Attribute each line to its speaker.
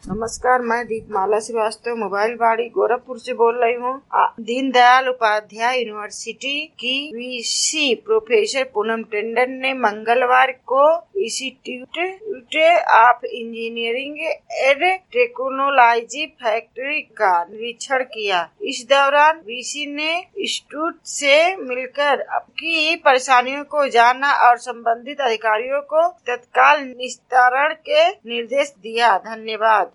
Speaker 1: नमस्कार, मैं दीपमाला श्रीवास्तव मोबाइल बाड़ी गोरखपुर से बोल रही हूँ। दीनदयाल उपाध्याय यूनिवर्सिटी की वीसी प्रोफेसर पूनम टंडन ने मंगलवार को institute of engineering and technology factory का निरीक्षण किया। इस दौरान वीसी ने इंस्टीट्यूट से मिलकर आपकी परेशानियों को जाना और संबंधित अधिकारियों को तत्काल निस्तारण के निर्देश दिया। धन्यवाद।